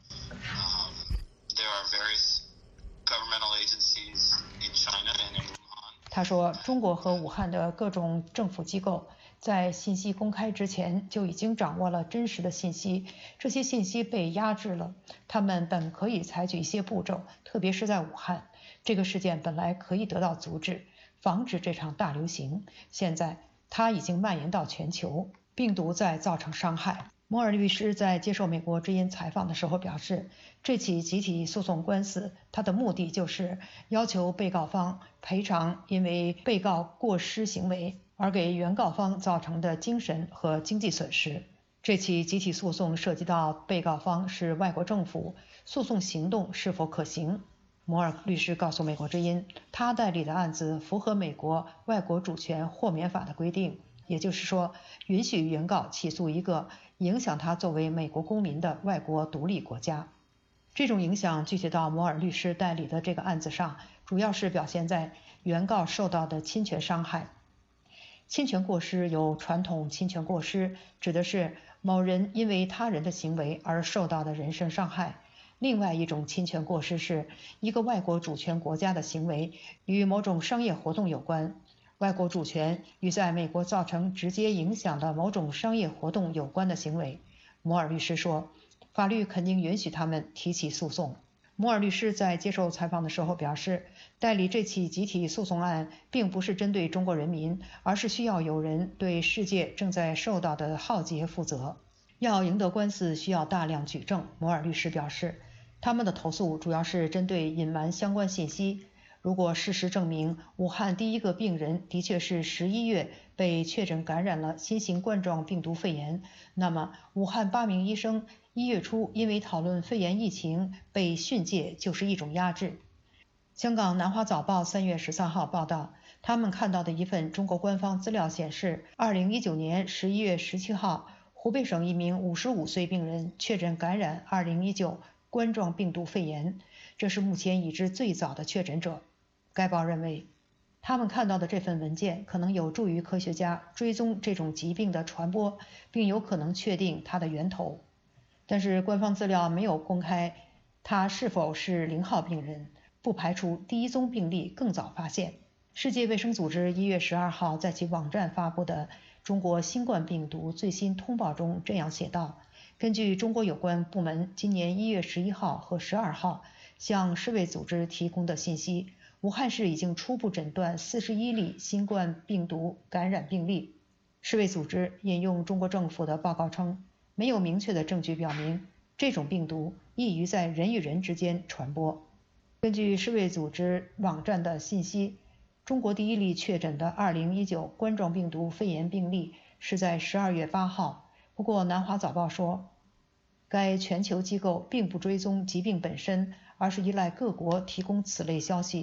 他说，中国和武汉的各种政府机构在信息公开之前就已经掌握了真实的信息，这些信息被压制了，他们本可以采取一些步骤，特别是在武汉，这个事件本来可以得到阻止，防止这场大流行，现在它已经蔓延到全球，病毒在造成伤害。摩尔律师在接受美国之音采访的时候表示，这起集体诉讼官司，它的目的就是要求被告方赔偿因为被告过失行为而给原告方造成的精神和经济损失。这起集体诉讼涉及到被告方是外国政府，诉讼行动是否可行？摩尔律师告诉美国之音，他代理的案子符合美国外国主权豁免法的规定，也就是说，允许原告起诉一个影响他作为美国公民的外国独立国家。这种影响具体到摩尔律师代理的这个案子上，主要是表现在原告受到的侵权伤害。侵权过失有传统侵权过失，指的是某人因为他人的行为而受到的人身伤害。另外一种侵权过失是一个外国主权国家的行为与某种商业活动有关，外国主权与在美国造成直接影响的某种商业活动有关的行为。摩尔律师说，法律肯定允许他们提起诉讼。摩尔律师在接受采访的时候表示，代理这起集体诉讼案并不是针对中国人民，而是需要有人对世界正在受到的浩劫负责。要赢得官司需要大量举证。摩尔律师表示，他们的投诉主要是针对隐瞒相关信息。如果事实证明武汉第一个病人的确是十一月被确诊感染了新型冠状病毒肺炎，那么武汉八名医生一月初因为讨论肺炎疫情被训诫就是一种压制。香港南华早报三月十三号报道，他们看到的一份中国官方资料显示，二零一九年十一月十七号，湖北省一名五十五岁病人确诊感染二零一九冠状病毒肺炎，这是目前已知最早的确诊者。该报认为，他们看到的这份文件可能有助于科学家追踪这种疾病的传播，并有可能确定它的源头。但是官方资料没有公开他是否是零号病人，不排除第一宗病例更早发现。世界卫生组织一月十二号在其网站发布的中国新冠病毒最新通报中这样写道，根据中国有关部门今年一月十一号和十二号向世卫组织提供的信息，武汉市已经初步诊断四十一例新冠病毒感染病例。世卫组织引用中国政府的报告称，没有明确的证据表明这种病毒易于在人与人之间传播。根据世卫组织网站的信息，中国第一例确诊的二零一九冠状病毒肺炎病例是在十二月八号。不过南华早报说，该全球机构并不追踪疾病本身，而是依赖各国提供此类消息。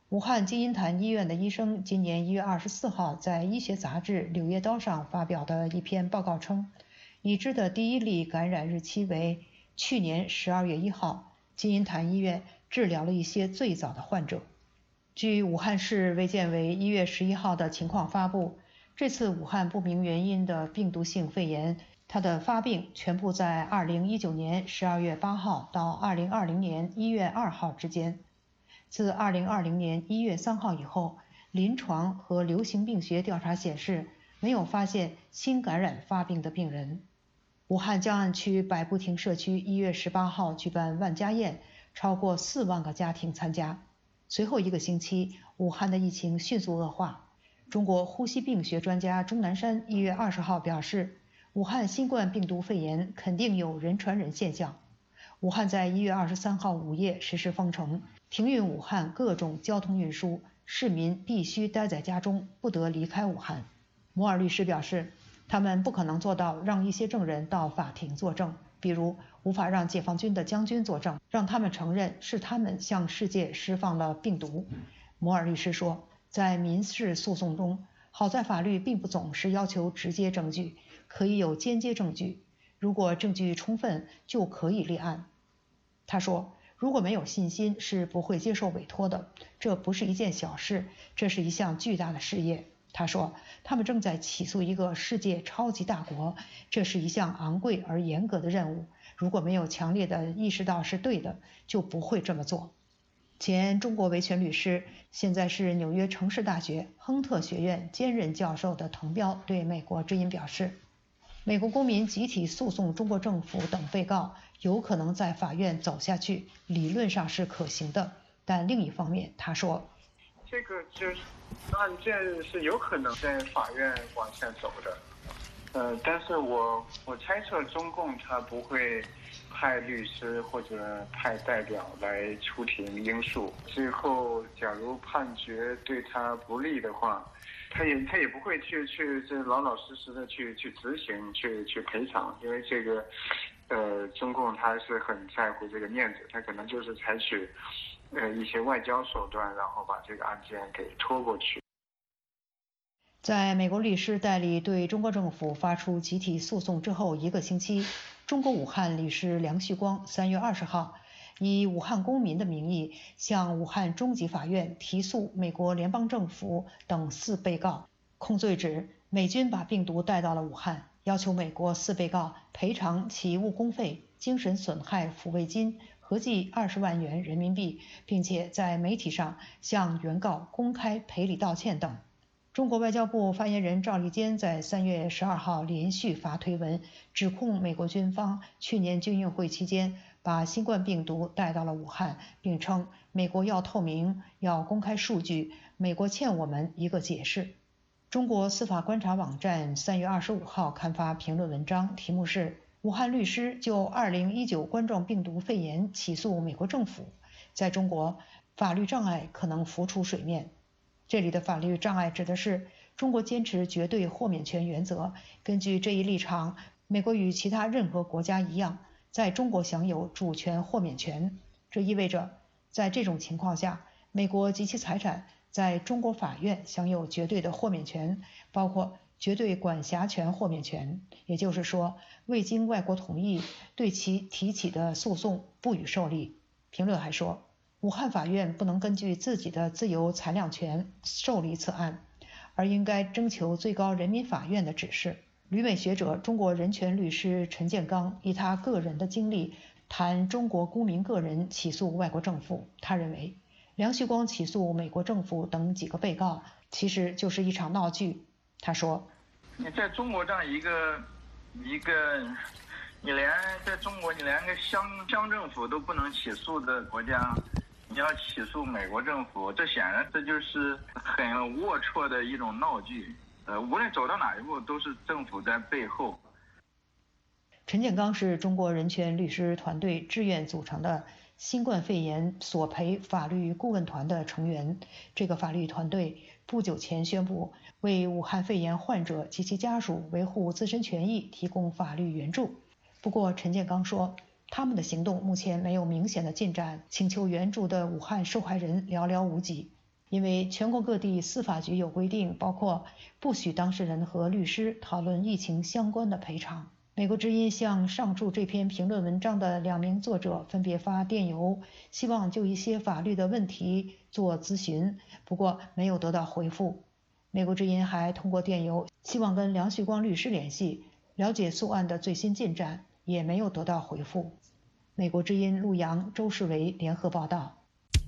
武汉金银潭医院的医生今年一月二十四号在医学杂志《柳叶刀》上发表的一篇报告称，已知的第一例感染日期为去年十二月一号，金银潭医院治疗了一些最早的患者。据武汉市卫健委一月十一号的情况发布，这次武汉不明原因的病毒性肺炎，它的发病全部在二零一九年十二月八号到二零二零年一月二号之间。自二零二零年一月三号以后，临床和流行病学调查显示，没有发现新感染发病的病人。武汉江岸区百步亭社区一月十八号举办万家宴，超过四万个家庭参加。随后一个星期，武汉的疫情迅速恶化。中国呼吸病学专家钟南山一月二十号表示，武汉新冠病毒肺炎肯定有人传人现象。武汉在一月二十三号午夜实施封城，停运武汉各种交通运输，市民必须待在家中，不得离开武汉。摩尔律师表示，他们不可能做到让一些证人到法庭作证，比如无法让解放军的将军作证，让他们承认是他们向世界释放了病毒。摩尔律师说，在民事诉讼中，好在法律并不总是要求直接证据，可以有间接证据，如果证据充分就可以立案。他说，如果没有信心是不会接受委托的，这不是一件小事，这是一项巨大的事业。他说，他们正在起诉一个世界超级大国，这是一项昂贵而严格的任务，如果没有强烈的意识到是对的，就不会这么做。前中国维权律师，现在是纽约城市大学亨特学院兼任教授的滕彪对美国之音表示，美国公民集体诉讼中国政府等被告有可能在法院走下去，理论上是可行的，但另一方面他说， 这个就是案件是有可能在法院往下走的，呃，但是我我猜测中共他不会派律师或者派代表来出庭应诉，最后假如判决对他不利的话，他也他也不会去去这老老实实的去去执行去去赔偿，因为这个呃中共他是很在乎这个面子，他可能就是采取呃一些外交手段，然后把这个案件给拖过去。 在美国律师代理对中国政府发出集体诉讼之后一个星期，中国武汉律师梁旭光三月二十号以武汉公民的名义向武汉中级法院提诉美国联邦政府等四被告，控罪指美军把病毒带到了武汉，要求美国四被告赔偿其误工费、精神损害抚慰金合计二十万元人民币，并且在媒体上向原告公开赔礼道歉等。中国外交部发言人赵立坚在三月十二号连续发推文，指控美国军方去年军运会期间把新冠病毒带到了武汉，并称美国要透明，要公开数据，美国欠我们一个解释。中国司法观察网站三月二十五号刊发评论文章，题目是武汉律师就二零一九冠状病毒肺炎起诉美国政府，在中国法律障碍可能浮出水面。这里的法律障碍指的是中国坚持绝对豁免权原则，根据这一立场，美国与其他任何国家一样，在中国享有主权豁免权。这意味着在这种情况下，美国及其财产在中国法院享有绝对的豁免权，包括绝对管辖权豁免权，也就是说，未经外国同意对其提起的诉讼不予受理。评论还说，武汉法院不能根据自己的自由裁量权受理此案，而应该征求最高人民法院的指示。旅美学者、中国人权律师陈建刚以他个人的经历谈中国公民个人起诉外国政府。他认为，梁旭光起诉美国政府等几个被告，其实就是一场闹剧。他说， 你在中国这样一个一个你连在中国你连个乡乡政府都不能起诉的国家，你要起诉美国政府，这显然这就是很龌龊的一种闹剧。呃，无论走到哪一步，都是政府在背后。 陈建刚是中国人权律师团队志愿组成的新冠肺炎索赔法律顾问团的成员。这个法律团队不久前宣布为武汉肺炎患者及其家属维护自身权益提供法律援助。不过陈建刚说，他们的行动目前没有明显的进展，请求援助的武汉受害人寥寥无几。 因为全国各地司法局有规定，包括不许当事人和律师讨论疫情相关的赔偿。美国之音向上述这篇评论文章的两名作者分别发电邮，希望就一些法律的问题做咨询，不过没有得到回复。美国之音还通过电邮希望跟梁旭光律师联系，了解诉案的最新进展，也没有得到回复。美国之音陆洋、周世维联合报道。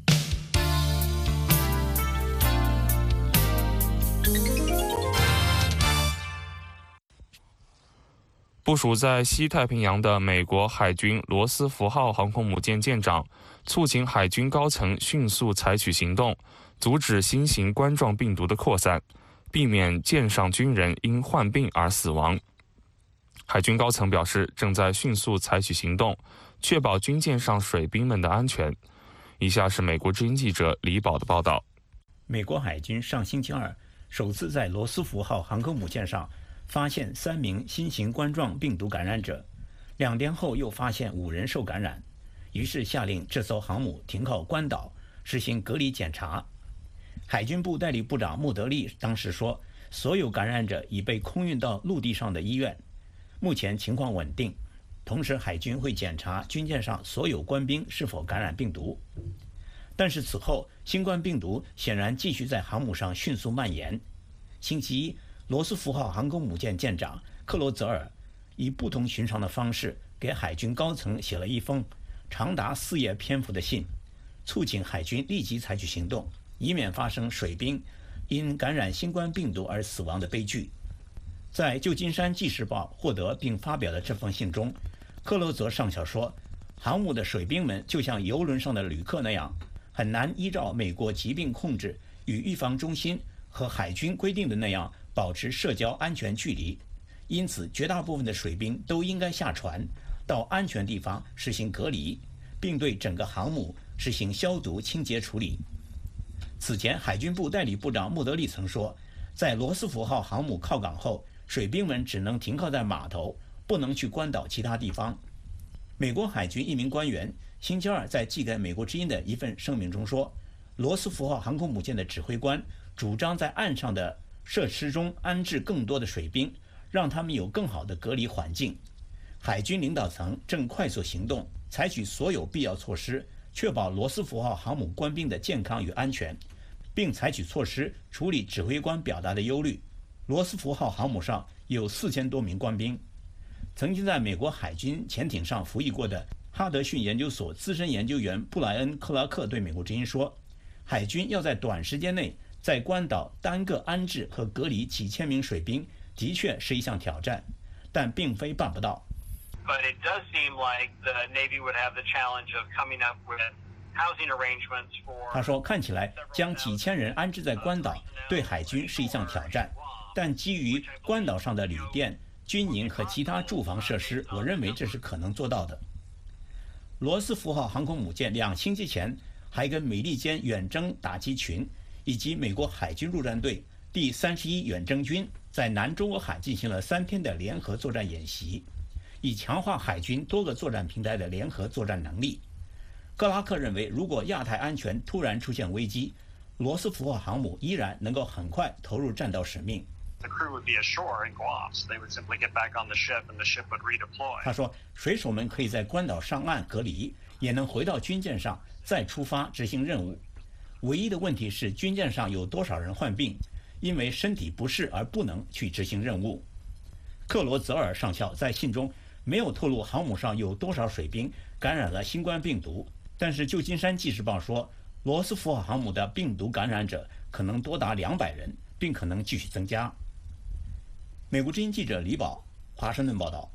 部署在西太平洋的美国海军罗斯福号航空母舰舰长促请海军高层迅速采取行动，阻止新型冠状病毒的扩散，避免舰上军人因患病而死亡。海军高层表示，正在迅速采取行动，确保军舰上水兵们的安全。以下是美国之音记者李宝的报道。 美国海军上星期二首次在罗斯福号航空母舰上发现三名新型冠状病毒感染者，两天后又发现五人受感染，于是下令这艘航母停靠关岛，实行隔离检查。海军部代理部长穆德利当时说，所有感染者已被空运到陆地上的医院，目前情况稳定。同时，海军会检查军舰上所有官兵是否感染病毒。但是此后，新冠病毒显然继续在航母上迅速蔓延。星期一，罗斯福号航空母舰舰长克罗泽尔以不同寻常的方式给海军高层写了一封长达四页篇幅的信，促请海军立即采取行动，以免发生水兵因感染新冠病毒而死亡的悲剧。在旧金山纪事报获得并发表的这封信中，克罗泽上校说，航母的水兵们就像邮轮上的旅客那样，很难依照美国疾病控制与预防中心和海军规定的那样保持社交安全距离，因此绝大部分的水兵都应该下船，到安全地方实行隔离，并对整个航母实行消毒清洁处理。此前，海军部代理部长穆德利曾说，在罗斯福号航母靠港后，水兵们只能停靠在码头，不能去关岛其他地方。美国海军一名官员星期二在寄给美国之音的一份声明中说，罗斯福号航空母舰的指挥官主张在岸上的设施中安置更多的水兵，让他们有更好的隔离环境。海军领导层正快速行动，采取所有必要措施，确保罗斯福号航母官兵的健康与安全，并采取措施处理指挥官表达的忧虑。罗斯福号航母上有四千多名官兵。曾经在美国海军潜艇上服役过的哈德逊研究所资深研究员布莱恩·克拉克对美国之音说，海军要在短时间内在关岛单个安置和隔离几千名水兵，的确是一项挑战，但并非办不到。 But it does seem like the Navy would have the challenge of coming up with housing arrangements for. 他说，看起来将几千人安置在关岛对海军是一项挑战，但基于关岛上的旅店、军营和其他住房设施，我认为这是可能做到的。罗斯福号航空母舰两星期前还跟美利坚远征打击群以及美国海军陆战队第三十一远征军在南中国海进行了三天的联合作战演习，以强化海军多个作战平台的联合作战能力。克拉克认为，如果亚太安全突然出现危机，罗斯福号航母依然能够很快投入战斗使命。 The crew would be ashore in Guam, so they would simply get back on the ship and the ship would redeploy. 他说，水手们可以在关岛上岸隔离，也能回到军舰上再出发执行任务。唯一的问题是军舰上有多少人患病，因为身体不适而不能去执行任务。克罗泽尔上校在信中没有透露航母上有多少水兵感染了新冠病毒，但是旧金山纪事报说，罗斯福号航母的病毒感染者可能多达两百人，并可能继续增加。美国之音记者李宝，华盛顿报道。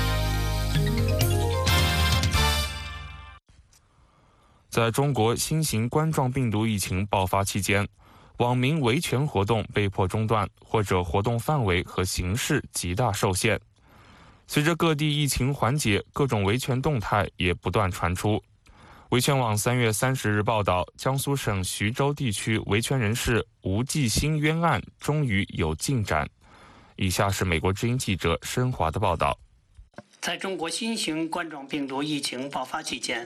在中国新型冠状病毒疫情爆发期间，网民维权活动被迫中断，或者活动范围和形式极大受限。随着各地疫情缓解，各种维权动态也不断传出。维权网三月三十日报道，江苏省徐州地区维权人士吴继新冤案终于有进展。以下是美国之音记者申华的报道。 在中国新型冠状病毒疫情爆发期间，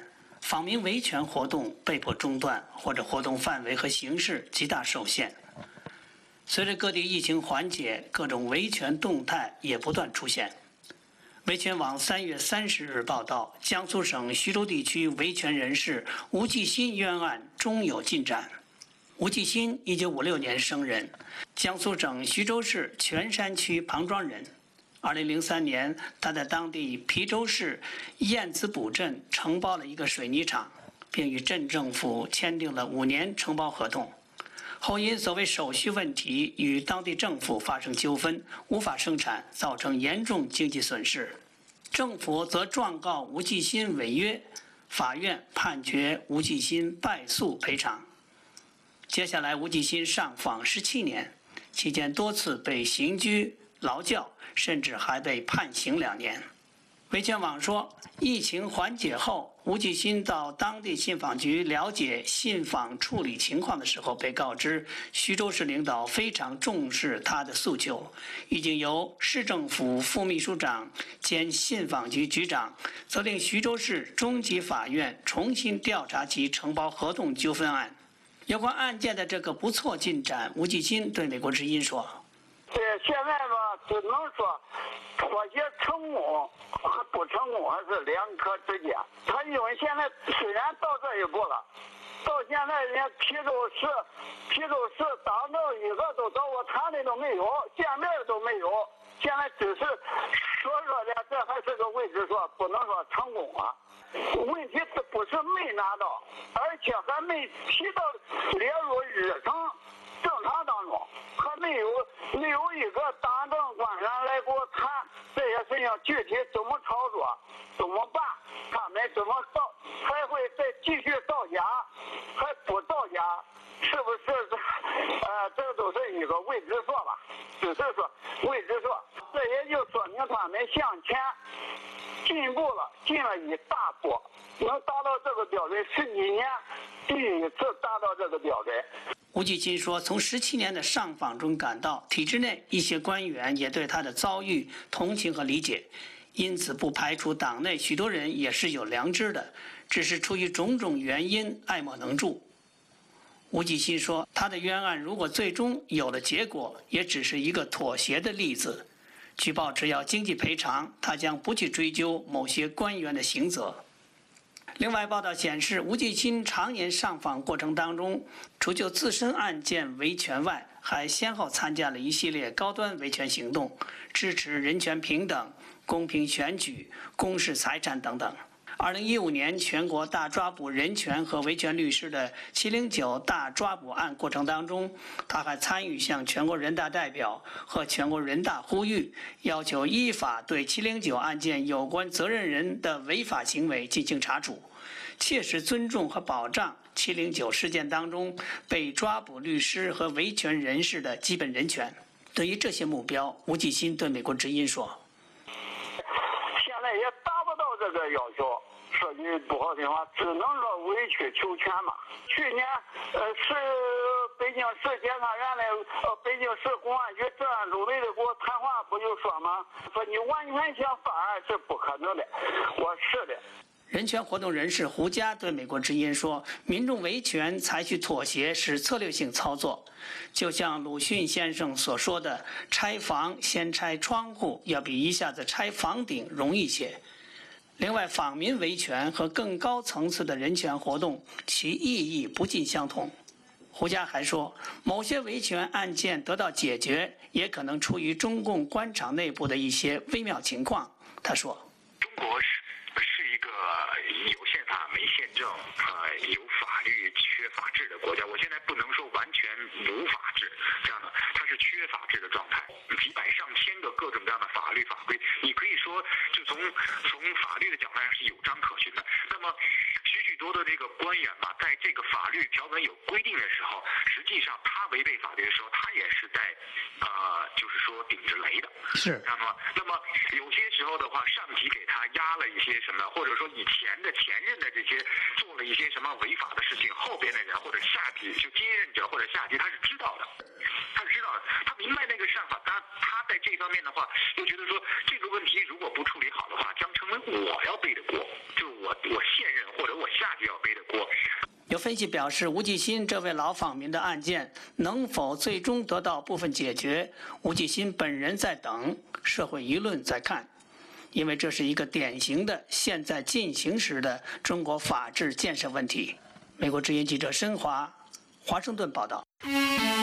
访民维权活动被迫中断，或者活动范围和形式极大受限。随着各地疫情缓解，各种维权动态也不断出现。维权网三月三十日报道，江苏省徐州地区维权人士吴继新冤案终有进展。吴继新一九五六年生人，江苏省徐州市泉山区庞庄人。二零零三年，他在当地邳州市燕子堡镇承包了一个水泥厂，并与镇政府签订了五年承包合同。后因所谓手续问题与当地政府发生纠纷，无法生产，造成严重经济损失。政府则状告吴继新违约，法院判决吴继新败诉赔偿。接下来，吴继新上访十七年，期间多次被刑拘、劳教，甚至还被判刑两年。维权网说，疫情缓解后，吴继新到当地信访局了解信访处理情况的时候，被告知徐州市领导非常重视他的诉求，已经由市政府副秘书长兼信访局局长责令徐州市中级法院重新调查其承包合同纠纷案。有关案件的这个不错进展，吴继新对美国之音说：“ 对，现在吧，只能说妥协成功和不成功还是两可之间。他因为现在虽然到这一步了，到现在人家邳州市、邳州市党政一个都找我谈的都没有，见面都没有。现在只是说说的，这还是个未知数，不能说成功了。问题是不是没拿到，而且还没提到列入日程正常当中，还没有没有一个党政官员来给我谈这些事情具体怎么操作，怎么办，他们怎么造，还会再继续造假，还不造假，是不是？呃，这都是一个未知数吧，只是说未知数，这也就说明他们向前进步了，进了一大步，能达到这个标准，十几年第一次达到这个标准。 吴继新说，从十七年的上访中感到，体制内一些官员也对他的遭遇同情和理解，因此不排除党内许多人也是有良知的，只是出于种种原因爱莫能助。吴继新说，他的冤案如果最终有了结果，也只是一个妥协的例子。据报只要经济赔偿，他将不去追究某些官员的刑责。另外，报道显示，吴继新常年上访过程当中，除就自身案件维权外，还先后参加了一系列高端维权行动，支持人权平等、公平选举、公示财产等等。二零一五年全国大抓捕人权和维权律师的七零九大抓捕案过程当中，他还参与向全国人大代表和全国人大呼吁，要求依法对七零九案件有关责任人的违法行为进行查处，切实尊重和保障七零九事件当中被抓捕律师和维权人士的基本人权。对于这些目标，吴继新对美国之音说：“ 现在也达不到这个要求。”说句不好听话，只能说委曲求全嘛。去年，呃，市北京市检察院的呃北京市公安局治安主任的给我谈话，不就说吗？说你完全想翻案是不可能的。我是的。 人权活动人士胡佳对美国之音说：“民众维权采取妥协是策略性操作，就像鲁迅先生所说的，拆房先拆窗户，要比一下子拆房顶容易些。”另外，访民维权和更高层次的人权活动，其意义不尽相同。胡佳还说，某些维权案件得到解决，也可能出于中共官场内部的一些微妙情况。他说：“ 中国是是一个有宪法没宪政，呃，有法律缺法治的国家。我现在不能说完全无法治，这样的，它是缺法治的状态，几百上千个各种各样的法律法规，你可以说就从从法律的角度上是有章可循的。那么许许多多的这个官员嘛，在这个法律条文有规定的时候，实际上他违背法律的时候，他也是在呃，就是说顶着雷的。 是。 那么，那么有些时候的话，上级给他压了一些什么，或者说以前的前任的这些做了一些什么违法的事情，后边的人或者下级就接任者或者下级他是知道的，他是知道的，他明白那个上法，他他在这方面的话，就觉得说这个问题如果不处理好的话，将成为我要背的锅，就是我我现任或者我下去要背的锅。 有分析表示，吴继新这位老访民的案件能否最终得到部分解决，吴继新本人在等，社会舆论在看，因为这是一个典型的现在进行时的中国法治建设问题。美国之音记者申华，华盛顿报道。